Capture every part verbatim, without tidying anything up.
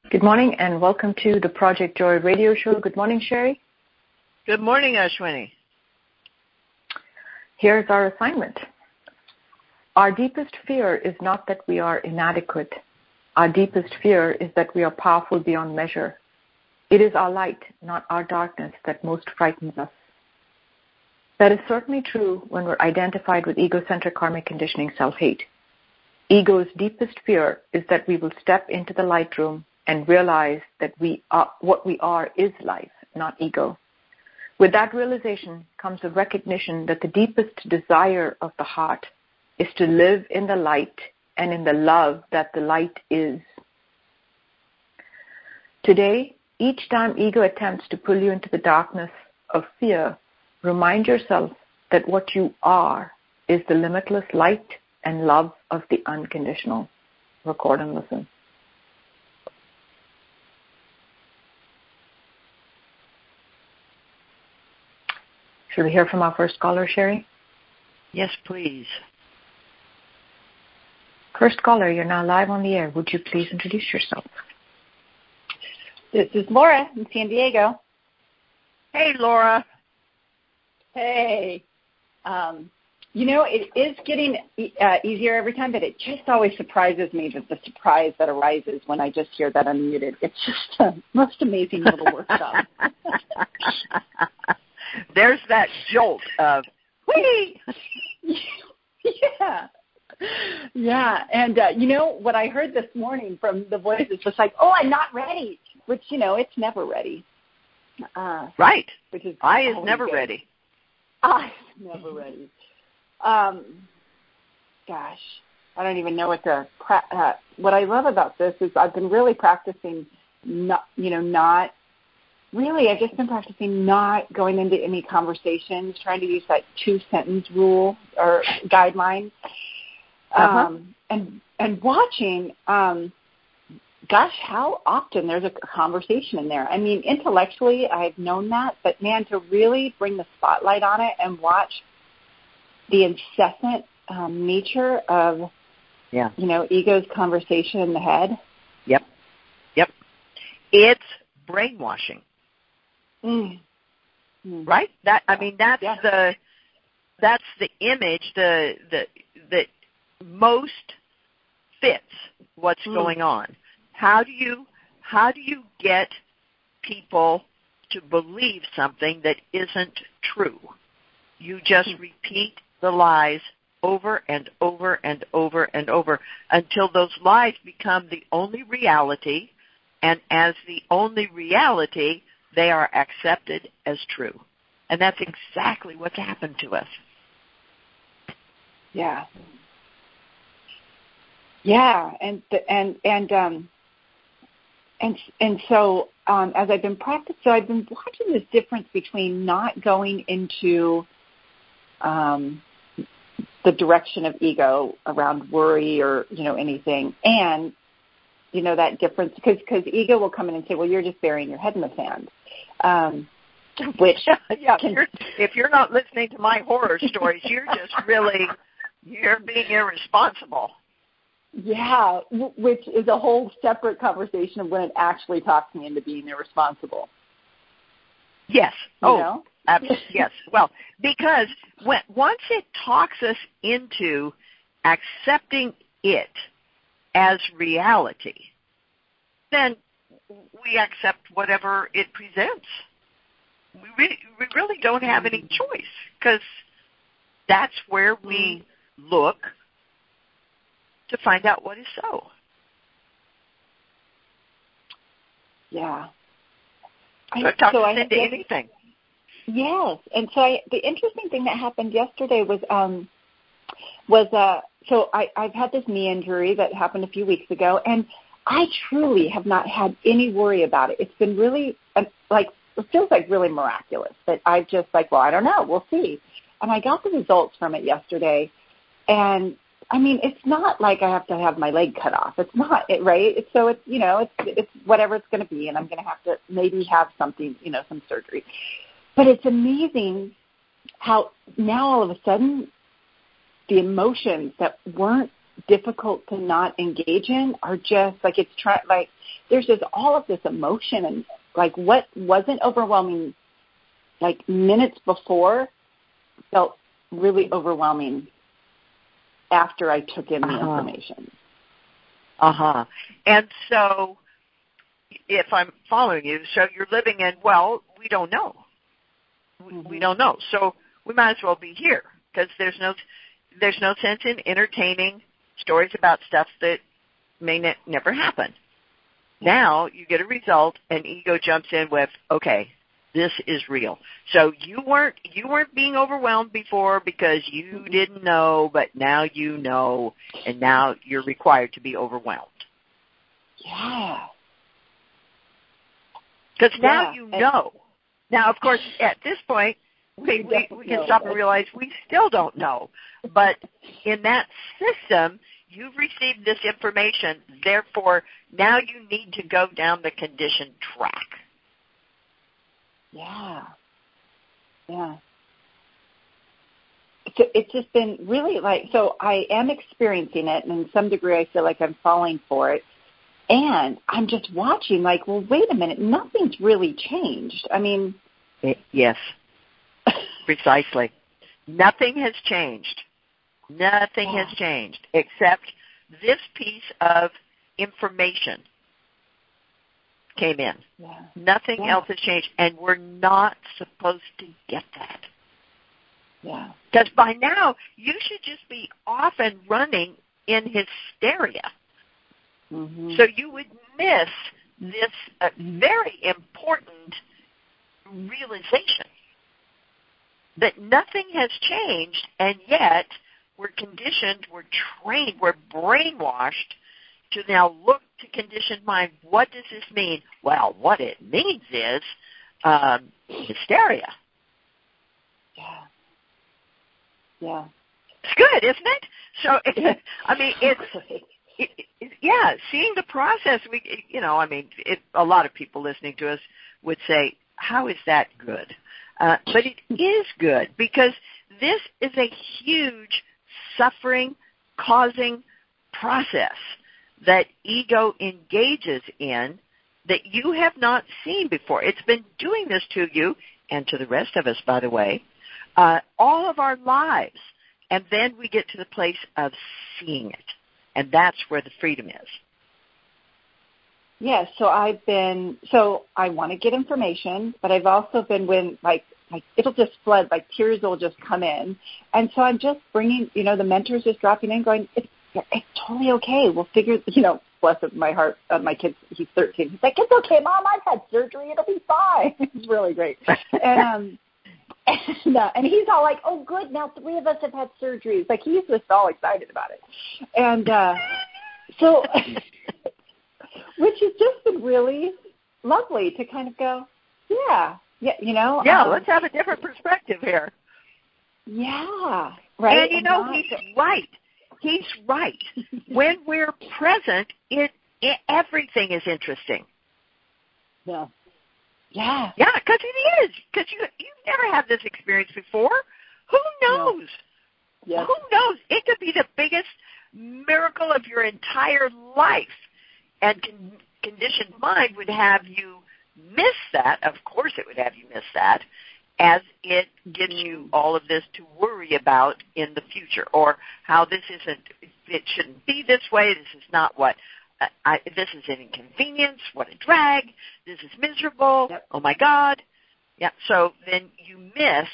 Good morning and welcome to the Project Joy radio show. Good morning, Sherry. Good morning, Ashwini. Here's our assignment. Our deepest fear is not that we are inadequate. Our deepest fear is that we are powerful beyond measure. It is our light, not our darkness, that most frightens us. That is certainly true when we're identified with egocentric karmic conditioning self-hate. Ego's deepest fear is that we will step into the light room and realize that we are, what we are is life, not ego. With that realization comes a recognition that the deepest desire of the heart is to live in the light and in the love that the light is. Today, each time ego attempts to pull you into the darkness of fear, remind yourself that what you are is the limitless light and love of the unconditional. Record and listen. Should we hear from our first caller, Sherry? Yes, please. First caller, you're now live on the air. Would you please introduce yourself? This is Laura in San Diego. Hey, Laura. Hey. Um, you know, it is getting uh, easier every time, but it just always surprises me that the surprise that arises when I just hear that unmuted. It's just the most amazing little workshop. There's that jolt of, whee! Yeah. Yeah. And, uh, you know, what I heard this morning from the voices was like, oh, I'm not ready, which, you know, it's never ready. Uh, right. Which is I is never good. ready. I is never ready. Um, gosh, I don't even know what to, pra- uh, what I love about this is I've been really practicing, not, you know, not, Really, I've just been practicing not going into any conversations, trying to use that two-sentence rule or guideline, uh-huh. um, and and watching, um, gosh, how often there's a conversation in there. I mean, intellectually, I've known that, but, man, to really bring the spotlight on it and watch the incessant um, nature of, yeah. you know, ego's conversation in the head. Yep. Yep. It's brainwashing. Mm. Right? That I mean that's yeah. the that's the image the the that most fits what's mm. going on. How do you how do you get people to believe something that isn't true? You just mm. repeat the lies over and over and over and over until those lies become the only reality, and as the only reality, they are accepted as true. And that's exactly what's happened to us. Yeah. Yeah, and and and um and and so um as I've been practicing, so I've been watching this difference between not going into um the direction of ego around worry or, you know, anything, and you know, that difference, because because ego will come in and say, well, you're just burying your head in the sand. Um, which yeah, can, if, you're, if you're not listening to my horror stories, you're just really, you're being irresponsible. Yeah, which is a whole separate conversation of when it actually talks me into being irresponsible. Yes. You oh, know? absolutely. Yes. Well, because when, once it talks us into accepting it as reality, then we accept whatever it presents. We really, we really don't have any choice, because that's where we mm. look to find out what is so. Yeah. So it talks so us I, into yes, anything. Yes. And so I, the interesting thing that happened yesterday was, um, was uh, so I, I've had this knee injury that happened a few weeks ago, and I truly have not had any worry about it. It's been really, uh, like, it feels like really miraculous that I've just like, well, I don't know, we'll see. And I got the results from it yesterday, and I mean, it's not like I have to have my leg cut off. It's not, it, right? It's, so it's, you know, it's it's whatever it's going to be, and I'm going to have to maybe have something, you know, some surgery. But it's amazing how now all of a sudden the emotions that weren't difficult to not engage in are just like it's try like there's just all of this emotion, and like what wasn't overwhelming like minutes before felt really overwhelming after I took in the uh-huh. information. Uh-huh. And so if I'm following you, so you're living in, well, we don't know. We, mm-hmm. we don't know. So we might as well be here because there's no there's no sense in entertaining stories about stuff that may ne- never happen. Now you get a result, and ego jumps in with, okay, this is real. So you weren't you weren't being overwhelmed before because you didn't know, but now you know, and now you're required to be overwhelmed. Yeah. Because now yeah. you know. Now, of course, at this point, we, we, we can stop and realize we still don't know. But in that system, you've received this information. Therefore, now you need to go down the conditioned track. Yeah. Yeah. So it's just been really like, so I am experiencing it, and in some degree I feel like I'm falling for it. And I'm just watching like, well, wait a minute, nothing's really changed. I mean. It, yes, precisely. Nothing has changed. Nothing yeah. has changed except this piece of information came in. Yeah. Nothing yeah. else has changed, and we're not supposed to get that. Yeah. Because by now, you should just be off and running in hysteria. Mm-hmm. So you would miss this uh, very important realization that nothing has changed, and yet we're conditioned, we're trained, we're brainwashed to now look to conditioned mind. What does this mean? Well, what it means is um, hysteria. Yeah. Yeah. It's good, isn't it? So, it, I mean, it's... It, it, yeah, seeing the process, we, you know, I mean, it, a lot of people listening to us would say, how is that good? Uh, but it is good because this is a huge suffering-causing process that ego engages in that you have not seen before. It's been doing this to you and to the rest of us, by the way, uh, all of our lives. And then we get to the place of seeing it. And that's where the freedom is. Yes, yeah, so I've been, so I want to get information, but I've also been when, like, like it'll just flood, like tears will just come in. And so I'm just bringing, you know, the mentor's just dropping in going, it's, it's totally okay. We'll figure, you know, bless it, my heart, uh, my kid, he's thirteen. He's like, it's okay, Mom, I've had surgery. It'll be fine. It's really great. And, um, and, uh, and he's all like, oh, good, now three of us have had surgeries. Like, he's just all excited about it. And uh, so, which has just been really lovely to kind of go, yeah, yeah, you know. Yeah, um, let's have a different perspective here. Yeah, right. And, you know, not, he's right. He's right. When we're present, it, it everything is interesting. Yeah. Yeah. Yeah, because it is. Because you, you've never had this experience before. Who knows? No. Yes. Who knows? It could be the biggest miracle of your entire life. And con- conditioned mind would have you miss that. Of course it would have you miss that, as it gives you all of this to worry about in the future, or how this isn't, it shouldn't be this way, this is not what, uh, I, this is an inconvenience, what a drag, this is miserable, yep. Oh my God. Yeah, so then you miss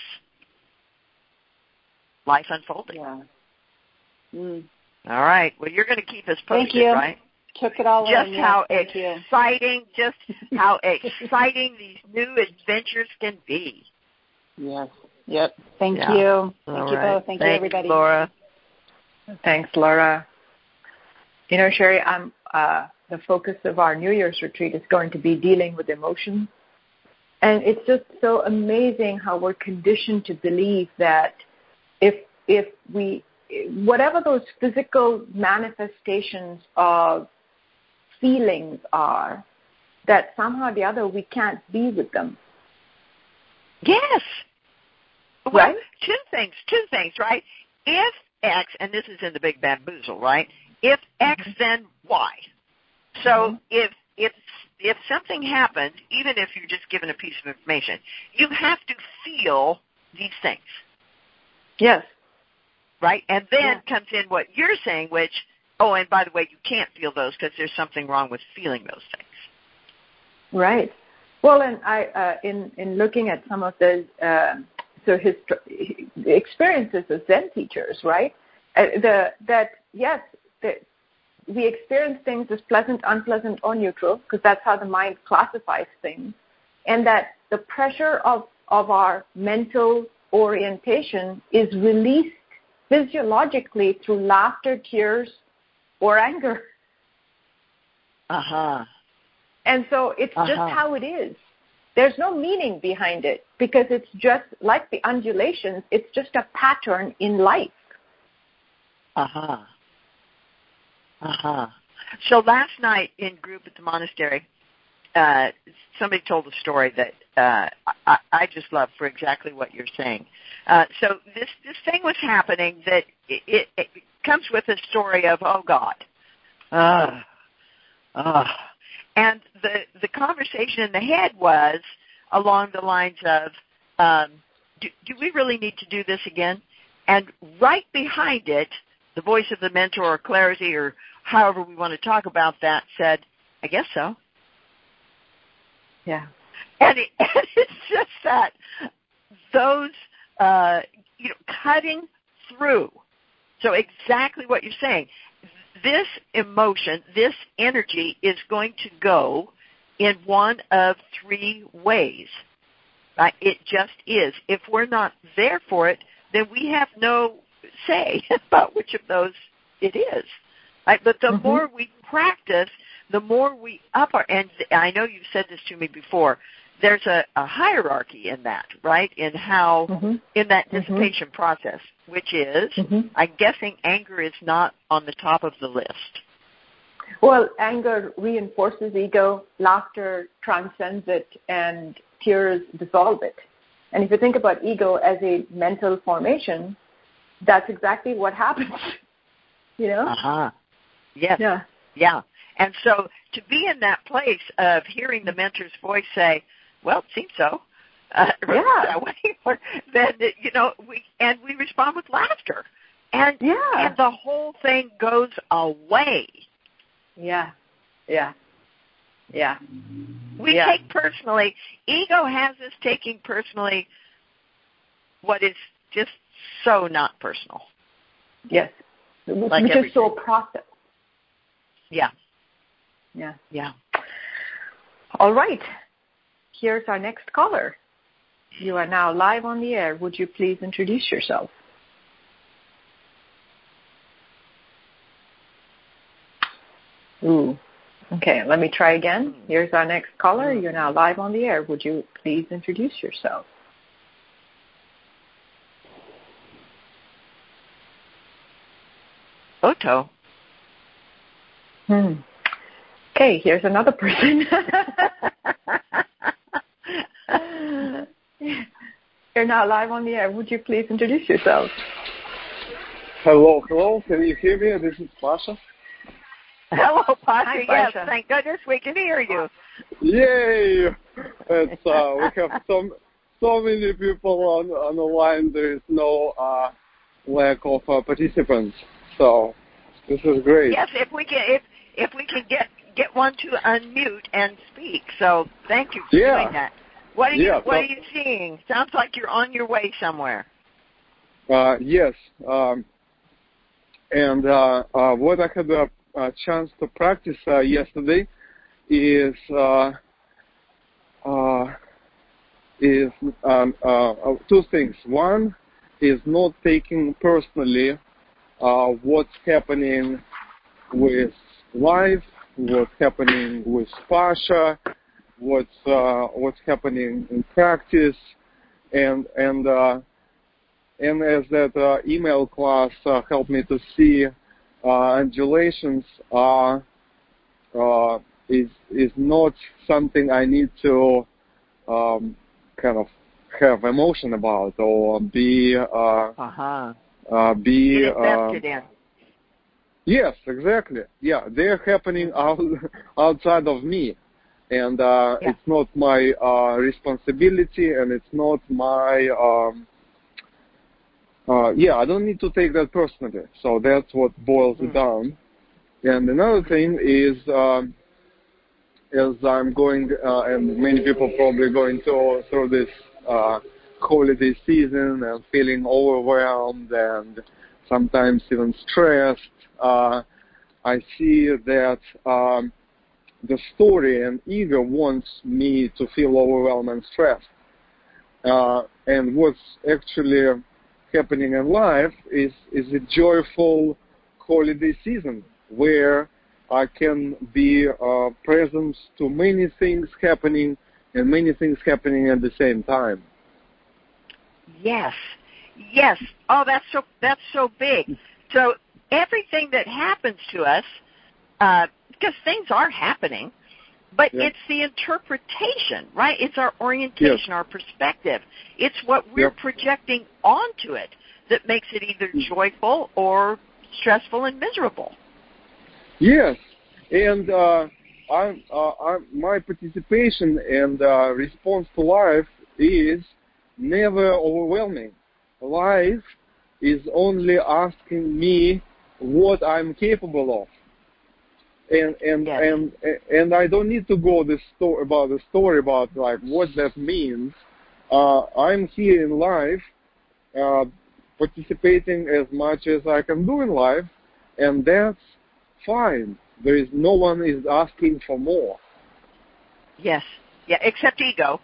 life unfolding. Yeah. Mm. All right, well, you're going to keep us posted, Thank you. Right? Took it all just in. How yes, exciting, just how exciting these new adventures can be. Yes. Yep. Thank yeah. you. Thank all you right. both. Thank Thanks, you, everybody. Laura. Thanks, Laura. You know, Sherry, I'm, uh, the focus of our New Year's retreat is going to be dealing with emotions. And it's just so amazing how we're conditioned to believe that if if we, whatever those physical manifestations of feelings are, that somehow or the other we can't be with them. Yes. Well, right? two things, two things, right? If X, and this is in the Big Bamboozle, right? If X, mm-hmm. then Y. So mm-hmm. if if if something happens, even if you're just given a piece of information, you have to feel these things. Yes. Right? And then yeah. comes in what you're saying, which, oh, and by the way, you can't feel those because there's something wrong with feeling those things. Right. Well, and I, uh, in, in looking at some of the uh, so his experiences as Zen teachers, right, uh, the, that, yes, the, we experience things as pleasant, unpleasant, or neutral, because that's how the mind classifies things, and that the pressure of, of our mental orientation is released physiologically through laughter, tears, or anger. Uh-huh. And so it's uh-huh. just how it is. There's no meaning behind it because it's just like the undulations, it's just a pattern in life. Uh-huh. Uh-huh. So last night in group at the monastery, uh, somebody told a story that uh, I, I just love for exactly what you're saying. Uh, so this, this thing was happening that it, it, it comes with a story of, oh, God. Uh, uh. And the, the conversation in the head was along the lines of, um, do, do we really need to do this again? And right behind it, the voice of the mentor or clarity or however we want to talk about that said, I guess so. Yeah. And, it, and it's just that those, uh, you know, cutting through. So exactly what you're saying. This emotion, this energy is going to go in one of three ways. Right? It just is. If we're not there for it, then we have no say about which of those it is. Right? But the mm-hmm. more we practice, the more we up our, and I know you've said this to me before, there's a, a hierarchy in that, right, in how, mm-hmm. in that dissipation mm-hmm. process, which is, mm-hmm. I'm guessing anger is not on the top of the list. Well, anger reinforces ego, laughter transcends it, and tears dissolve it. And if you think about ego as a mental formation, that's exactly what happens, you know? Uh-huh. Yes. Yeah. Yeah. And so to be in that place of hearing the mentor's voice say, well, it seems so. Uh, yeah. That way, or, then, you know, we, and we respond with laughter. And, yeah. and the whole thing goes away. Yeah. Yeah. Yeah. We yeah. take personally, ego has us taking personally what is just so not personal. Yes. Like Which everything. is so processed. Yeah. Yeah. Yeah. All right. Here's our next caller. You are now live on the air. Would you please introduce yourself? Ooh. Okay, let me try again. Here's our next caller. You're now live on the air. Would you please introduce yourself? Otto. Hmm. Okay, here's another person. You're now live on the air. Would you please introduce yourself? Hello, hello. Can you hear me? This is Pasha. Hello, Pasha. Hi, yes, Pasha. Thank goodness we can hear you. Yay! It's uh, we have so so many people on on the line. There is no uh, lack of uh, participants, so this is great. Yes, if we can, if if we can get get one to unmute and speak. So thank you for yeah. doing that. What are you yeah, What so, are you seeing? Sounds like you're on your way somewhere. Uh, yes, um, and uh, uh, what I had a, a chance to practice uh, yesterday is uh, uh, is um, uh, two things. One is not taking personally uh, what's happening with life, what's happening with Pasha, what's uh, what's happening in practice, and and uh, and as that uh, email class uh, helped me to see, uh, undulations are uh, is is not something I need to um, kind of have emotion about or be uh, uh-huh. uh, be Get invested uh, in. Yes, exactly. Yeah, they're happening out, outside of me, and uh, Yeah. it's not my uh, responsibility, and it's not my. Um, uh, yeah, I don't need to take that personally. So that's what boils Mm. it down. And another thing is, um, as I'm going, uh, and many people probably going to, through this uh, holiday season and feeling overwhelmed and sometimes even stressed. Uh, I see that um, the story and ego wants me to feel overwhelmed and stressed. Uh, and what's actually happening in life is, is a joyful holiday season where I can be uh, present to many things happening and many things happening at the same time. Yes. Yes. Oh, that's so that's so big. So everything that happens to us, uh, because things are happening, but Yep. it's the interpretation, right? It's our orientation, Yes. our perspective. It's what we're Yep. projecting onto it that makes it either joyful or stressful and miserable. Yes, and uh, I'm, uh, I'm, my participation and uh, response to life is never overwhelming. Life is only asking me what I'm capable of, and and Yes. and and I don't need to go the sto- about the story about like what that means. Uh, I'm here in life, uh, participating as much as I can do in life, and that's fine. There is no one is asking for more. Yes. Yeah, except ego.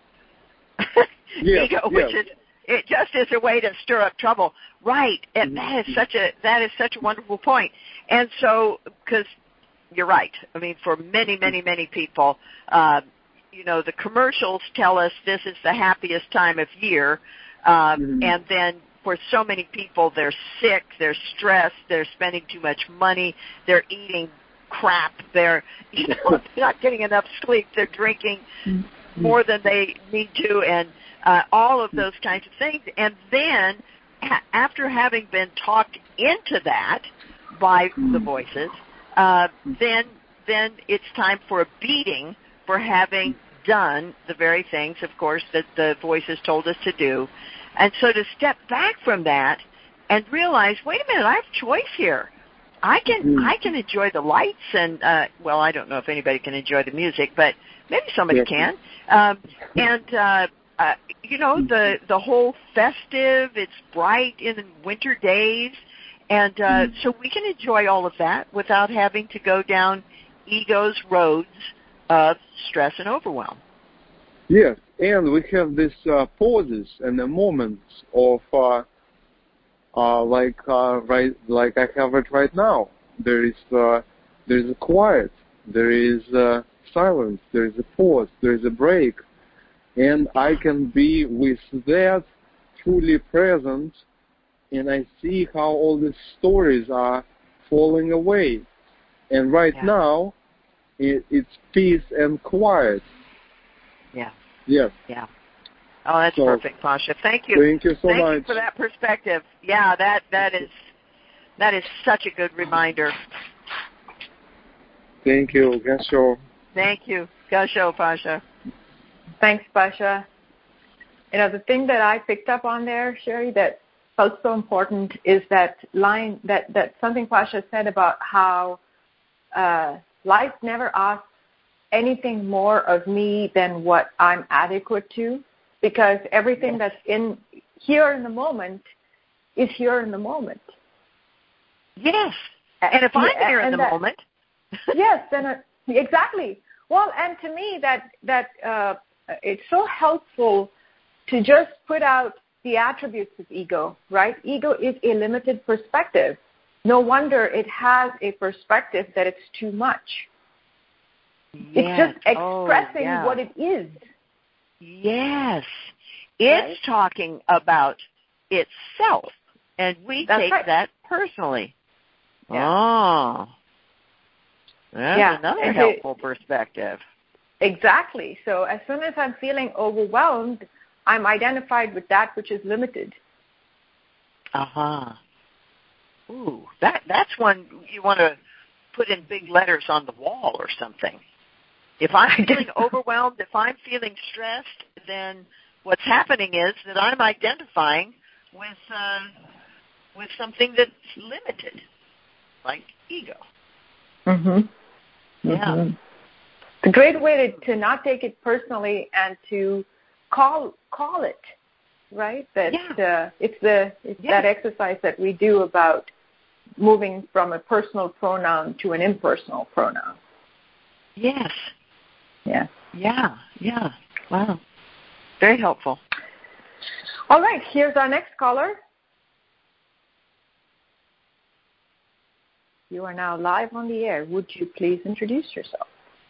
Yes, ego, yes. which is it just is a way to stir up trouble. Right. And Mm-hmm. that is such a that is such a wonderful point. And so, because you're right. I mean, for many, many, many people, uh, you know, the commercials tell us this is the happiest time of year, um, Mm-hmm. and then for so many people, they're sick, they're stressed, they're spending too much money, they're eating crap, they're you know they're not getting enough sleep, they're drinking more than they need to, and uh, all of those kinds of things. And then, ha- after having been talked into that by the voices, uh, then then it's time for a beating for having done the very things, of course, that the voices told us to do. And so to step back from that and realize, wait a minute, I have choice here. I can Mm. I can enjoy the lights and uh, well, I don't know if anybody can enjoy the music, but maybe somebody Yes. can. Um, and uh, uh, you know the the whole festive. It's bright in the winter days, and uh, so we can enjoy all of that without having to go down ego's roads of stress and overwhelm. Yes, and we have these uh, pauses and the moments of uh, uh, like uh, right, like I have it right now. There is uh, there is a quiet, there is uh, silence, there is a pause, there is a break, and I can be with that fully present, and I see how all these stories are falling away. And right Yeah. now, it, it's peace and quiet. Yeah. Yes. Yeah. Oh, that's So, perfect, Pasha. Thank you. Thank you so Thank much. you for that perspective. Yeah, that that is that is such a good reminder. Thank you. Gasho. Thank you. Gasho, Pasha. Thanks, Pasha. You know, the thing that I picked up on there, Sherry, that felt so important is that line, that, that something Pasha said about how uh, life never asks anything more of me than what I'm adequate to, because everything that's in here in the moment is here in the moment. Yes. And if I'm here in the that, moment. Yes, then uh, exactly. Well, and to me that that uh, it's so helpful to just put out the attributes of ego, right? Ego is a limited perspective. No wonder it has a perspective that it's too much. Yes. It's just expressing oh, yeah. what it is. Yes. It's right? talking about itself, and we That's take right. that personally. Yeah. Oh. That's yeah. another and helpful to, perspective. Exactly. So as soon as I'm feeling overwhelmed, I'm identified with that which is limited. Uh-huh. Ooh, that that's one you want to put in big letters on the wall or something. If I'm feeling overwhelmed, if I'm feeling stressed, then what's happening is that I'm identifying with uh, with something that's limited, like ego. Mhm. Yeah. Mm-hmm. It's a great way to, to not take it personally and to call call it, right? That yeah. uh, it's the it's yeah. that exercise that we do about moving from a personal pronoun to an impersonal pronoun. Yes. Yeah. Yeah. Yeah. Wow. Very helpful. All right. Here's our next caller. You are now live on the air. Would you please introduce yourself?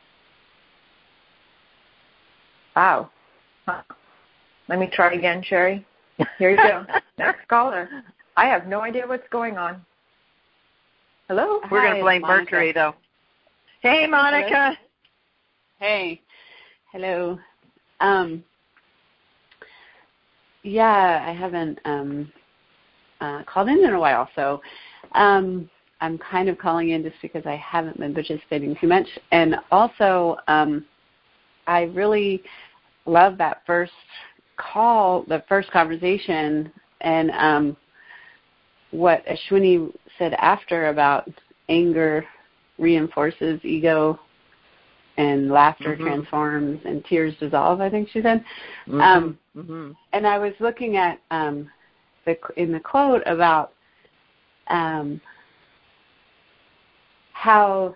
Wow. Huh. Let me try again, Sherry. Here you go. Next caller. I have no idea what's going on. Hello? We're going Hi, to blame Monica. Mercury, though. Hey, Monica. Hello. Hey. Hello. Um, yeah, I haven't um, uh, called in in a while, so um, I'm kind of calling in just because I haven't been participating too much. And also, um, I really love that first call, the first conversation, and um, what Ashwini said after about anger reinforces ego and laughter mm-hmm. transforms and tears dissolve, I think she said. Mm-hmm. Um, mm-hmm. And I was looking at um, the in the quote about um, how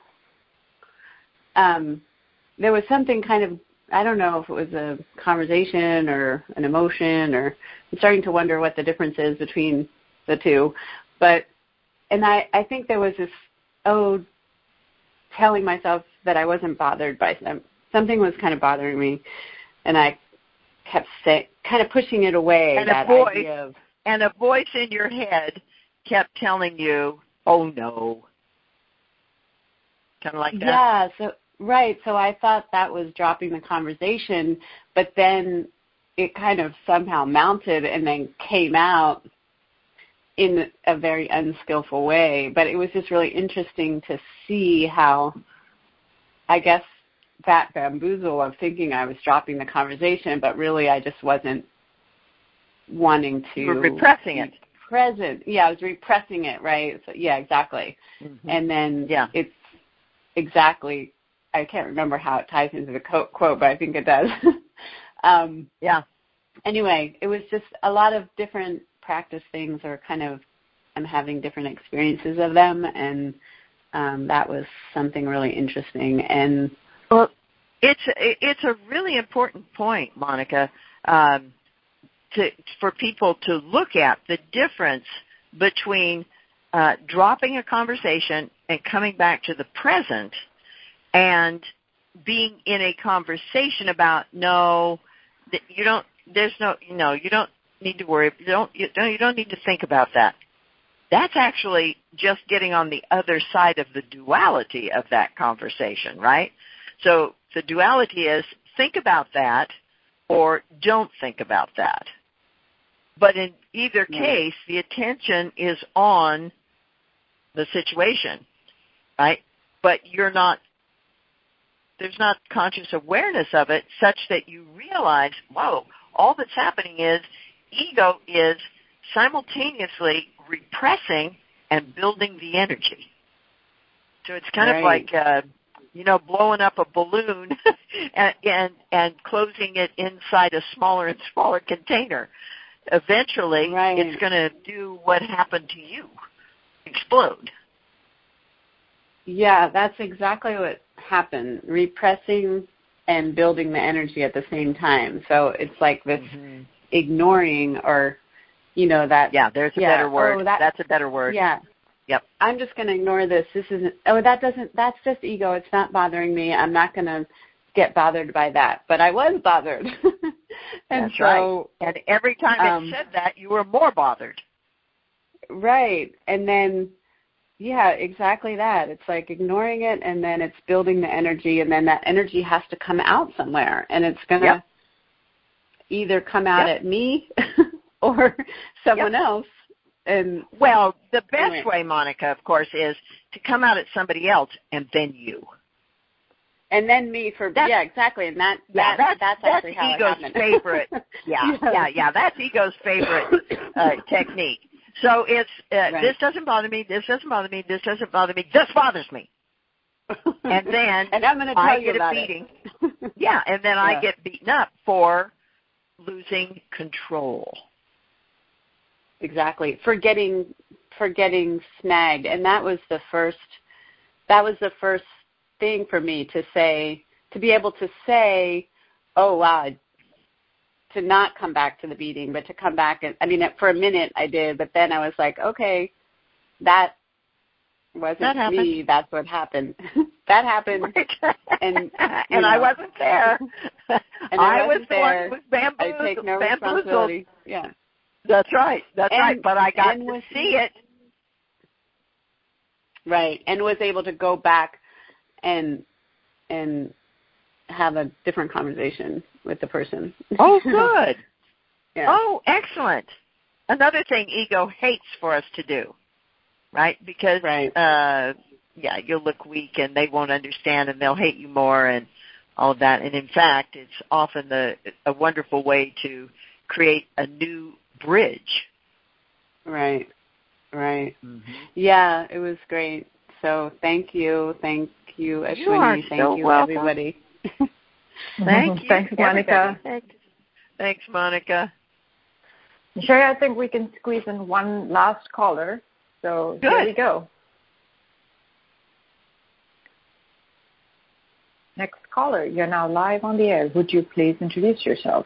um, there was something kind of, I don't know if it was a conversation or an emotion, or I'm starting to wonder what the difference is between the two. But, and I, I think there was this, oh, telling myself that I wasn't bothered by some, something was kind of bothering me, and I kept say, kind of pushing it away. And that a voice, idea of, and a voice in your head kept telling you, oh no. Kind of like that? Yeah, so right. So I thought that was dropping the conversation, but then it kind of somehow mounted and then came out in a very unskillful way. But it was just really interesting to see how, I guess, that bamboozle of thinking I was dropping the conversation, but really I just wasn't wanting to. You were repressing it. Present. Yeah, I was repressing it, right? So, yeah, exactly. Mm-hmm. And then yeah. it's exactly, I can't remember how it ties into the quote, but I think it does. um, yeah. Anyway, it was just a lot of different practice things, or kind of, I'm having different experiences of them, and um, that was something really interesting. And well, it's it's a really important point, Monica, um, to for people to look at the difference between uh, dropping a conversation and coming back to the present, and being in a conversation about no, you don't. There's no, you know, you don't need to worry. You don't, you don't, you don't need to think about that. That's actually just getting on the other side of the duality of that conversation, right? So the duality is think about that or don't think about that. But in either case, the attention is on the situation, right? But you're not, there's not conscious awareness of it such that you realize, whoa, all that's happening is ego is simultaneously repressing and building the energy. So it's kind right. of like, uh, you know, blowing up a balloon and, and and closing it inside a smaller and smaller container. Eventually, right. it's going to do what happened to you, explode. Yeah, that's exactly what happened, repressing and building the energy at the same time. So it's like this mm-hmm. ignoring, or, you know, that. Yeah, there's a yeah, better word. Oh, that, that's a better word. Yeah. Yep. I'm just going to ignore this. This isn't, oh, that doesn't, that's just ego. It's not bothering me. I'm not going to get bothered by that. But I was bothered. and that's so, right. And every time um, it said that, you were more bothered. Right. And then, yeah, exactly that. It's like ignoring it, and then it's building the energy, and then that energy has to come out somewhere. And it's going to yep. either come out yep. at me or someone yep. else. and well, the best anyway. way, Monica, of course, is to come out at somebody else and then you. And then me for that's, yeah, exactly, and that, yeah, that that's, that's that's actually how ego's it happened. favorite. Yeah, yeah, yeah, yeah, that's ego's favorite uh, technique. So it's uh, right. this doesn't bother me, this doesn't bother me, this doesn't bother me, this bothers me, and then and I'm going to tell I you get about a beating. it. yeah, and then yeah. I get beaten up for losing control. Exactly, for getting for getting snagged, and that was the first. That was the first thing for me to say, to be able to say, oh, wow, to not come back to the beating, but to come back. And I mean, for a minute I did, but then I was like, okay, that wasn't that me. That's what happened. that happened. Right. And, and know, I wasn't there. And I, I wasn't was the there. one who was bamboozled. I take no bamboozled. responsibility. Yeah. That's right. That's and, right. But I got to was, see it. Right. And was able to go back and and have a different conversation with the person. Oh, good. yeah. Oh, excellent. Another thing ego hates for us to do, right? Because, right. Uh, yeah, you'll look weak and they won't understand and they'll hate you more and all of that. And, in fact, it's often the, a wonderful way to create a new bridge. Right. Right. Mm-hmm. Yeah, it was great. So thank you. Thank you, Ashwini. You are thank so you, welcome. everybody. Thank you. Thanks, Monica. Thanks. Thanks, Monica. Sherry, I think we can squeeze in one last caller. So Good. Here we go. Next caller, you're now live on the air. Would you please introduce yourself?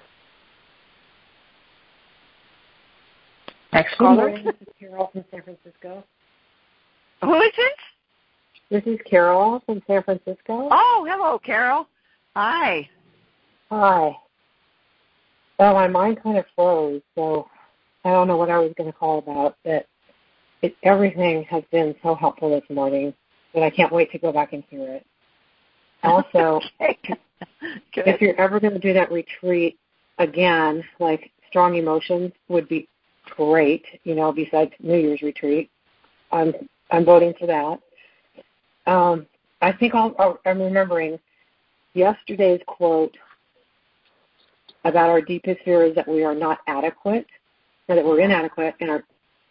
Next caller. Good morning. This is Carol from San Francisco. Who is it? This is Carol from San Francisco. Oh, hello, Carol. Hi. Hi. Well, my mind kind of froze, so I don't know what I was going to call about. But it, everything has been so helpful this morning that I can't wait to go back and hear it. Also, if you're ever going to do that retreat again, like strong emotions would be great, you know, besides New Year's retreat. I'm I'm voting for that. Um, I think I'll, I'll, I'm remembering yesterday's quote about our deepest fear is that we are not adequate, or that we're inadequate, and our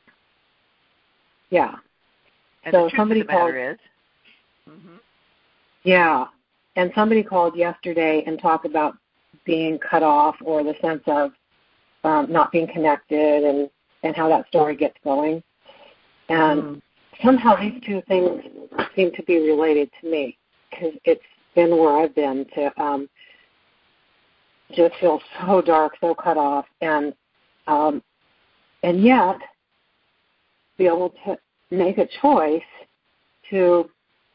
yeah. And so the truth somebody of the called. matter is, mm-hmm. Yeah, and somebody called yesterday and talked about being cut off, or the sense of um, not being connected, and, and how that story gets going. And mm. somehow these two things seem to be related to me, because it's been where I've been to um, just feel so dark, so cut off, and um, and yet be able to make a choice to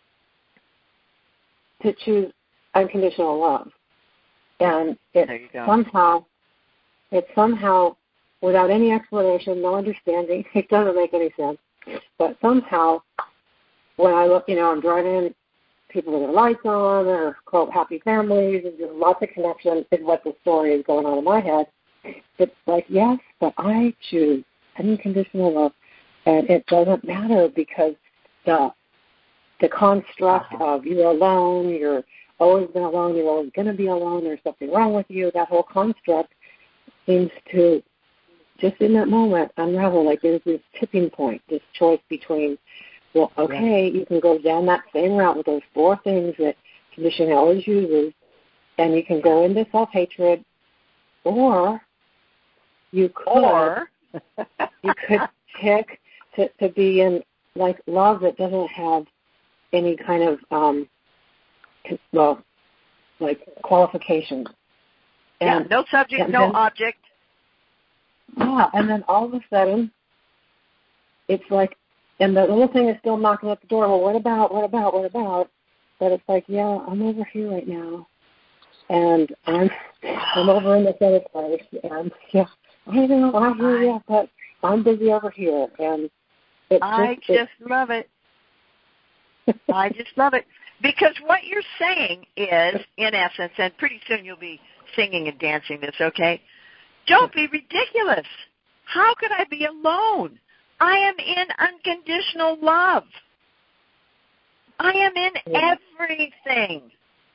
to choose unconditional love. And it somehow, it somehow, without any explanation, no understanding, it doesn't make any sense, but somehow, when I look, you know, I'm driving, people with their lights on, or quote, happy families, and just lots of connection is what the story is going on in my head. It's like, yes, but I choose unconditional love, and it doesn't matter, because the the construct uh-huh. of you're alone, you're always been alone, you're always going to be alone, there's something wrong with you, that whole construct seems to, just in that moment, unravel. Like there's this tipping point, this choice between, well, okay, yeah. you can go down that same route with those four things that conditioning always uses, and you can go into self-hatred, or you could, or you could pick to, to be in, like, love that doesn't have any kind of, um, well, like qualifications. And, yeah, no subject, no then, object. Yeah, and then all of a sudden, it's like, and the little thing is still knocking at the door, well, what about, what about, what about? But it's like, yeah, I'm over here right now, and I'm, I'm over in this other place, and yeah, I know, I hear you, but I'm busy over here, and it's I just, just it, love it. I just love it. Because what you're saying is, in essence, and pretty soon you'll be singing and dancing this, okay? Don't be ridiculous. How could I be alone? I am in unconditional love. I am in everything.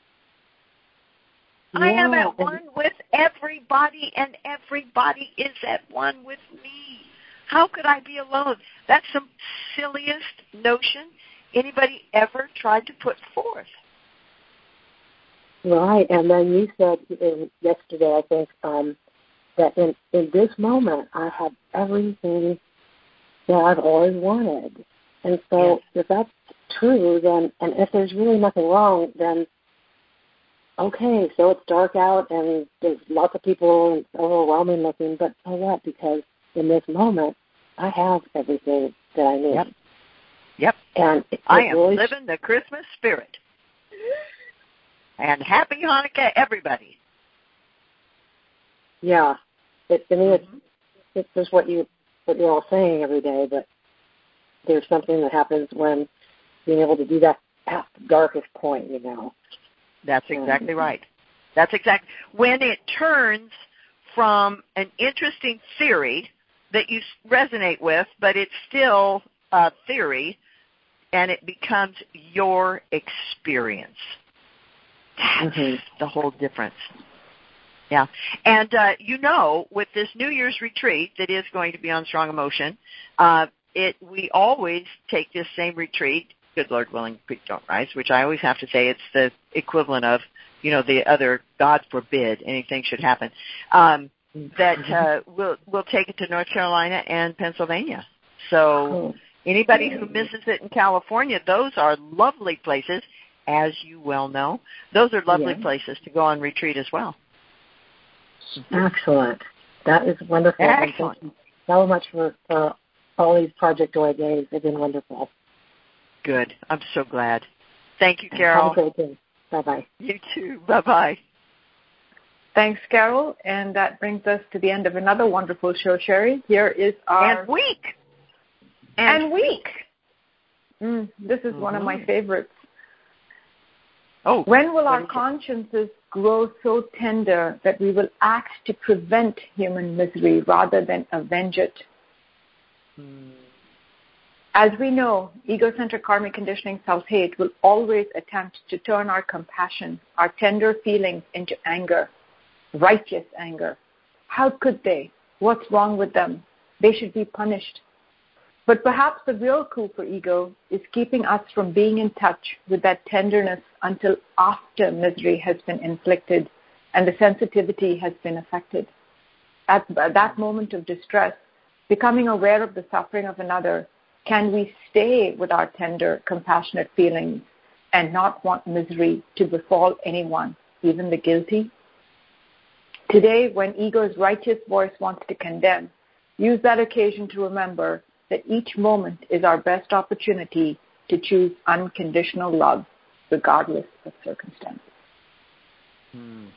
Yeah. I am at one with everybody, and everybody is at one with me. How could I be alone? That's the silliest notion anybody ever tried to put forth. Right, and then you said in, yesterday, I think, um, that in, in this moment, I have everything that I've always wanted. And so yes. if that's true, then, and if there's really nothing wrong, then, okay, so it's dark out and there's lots of people and it's overwhelming looking, but so what? Because in this moment, I have everything that I need. Yep. Yep. And it, it I am really living the Christmas spirit. And happy Hanukkah, everybody. Yeah. It, I mean, mm-hmm. it's, it's just what, you, what you're all saying every day, but there's something that happens when being able to do that at the darkest point, you know. That's exactly um, right. That's exactly. When it turns from an interesting theory that you resonate with, but it's still a theory, and it becomes your experience. That's mm-hmm. the whole difference. Yeah. And, uh, you know, with this New Year's retreat that is going to be on Strong Emotion, uh, it we always take this same retreat, good Lord willing, Creek Don't Rise, which I always have to say it's the equivalent of, you know, the other, God forbid, anything should happen, um, that uh, we'll, we'll take it to North Carolina and Pennsylvania. So anybody who misses it in California, those are lovely places, as you well know. Those are lovely yeah. places to go on retreat as well. Excellent. That is wonderful. Excellent. Thank you so much for uh, all these Project Joy days. They've been wonderful. Good. I'm so glad. Thank you, Carol. Have a great day. Bye-bye. You too. Bye-bye. Thanks, Carol. And that brings us to the end of another wonderful show, Sherry. Here is our... And week. And, and week. Mm, this is mm-hmm. one of my favorites. Oh, when will our consciences grow so tender that we will act to prevent human misery rather than avenge it? Mm. As we know, egocentric karmic conditioning self-hate will always attempt to turn our compassion, our tender feelings into anger, righteous anger. How could they? What's wrong with them? They should be punished. But perhaps the real coup for ego is keeping us from being in touch with that tenderness until after misery has been inflicted and the sensitivity has been affected. At that moment of distress, becoming aware of the suffering of another, can we stay with our tender, compassionate feelings and not want misery to befall anyone, even the guilty? Today, when ego's righteous voice wants to condemn, use that occasion to remember that each moment is our best opportunity to choose unconditional love, regardless of circumstances. Hmm.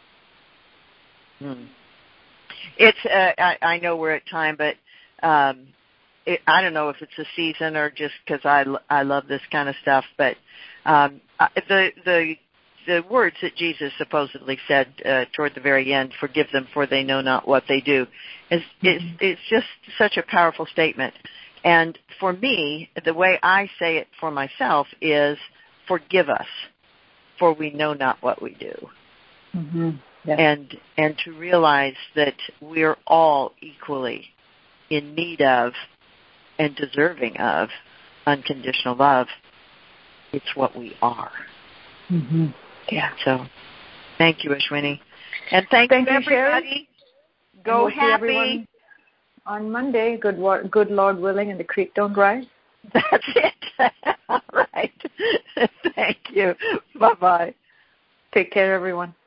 Hmm. It's. Uh, I, I know we're at time, but um, it, I don't know if it's a season or just because I, I love this kind of stuff. But um, the the the words that Jesus supposedly said uh, toward the very end, "Forgive them, for they know not what they do," is mm-hmm. it's, it's just such a powerful statement. And for me, the way I say it for myself is, "Forgive us, for we know not what we do." Mm-hmm. Yes. And and to realize that we're all equally in need of and deserving of unconditional love. It's what we are. Mm-hmm. Yeah. So, thank you, Ashwini, and thank, thank you, you, everybody. Sherry. Go we'll happy on Monday. Good, good Lord willing, and the creek don't rise. That's it. All right. Thank you. Bye bye. Take care, everyone.